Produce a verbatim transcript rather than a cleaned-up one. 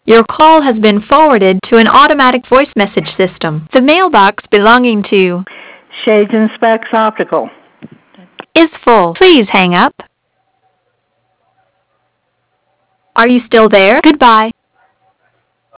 Your call has been forwarded to an automatic voice message system. The mailbox belonging to Shades and Specs Optical is full. Please hang up. Are you still there? Goodbye.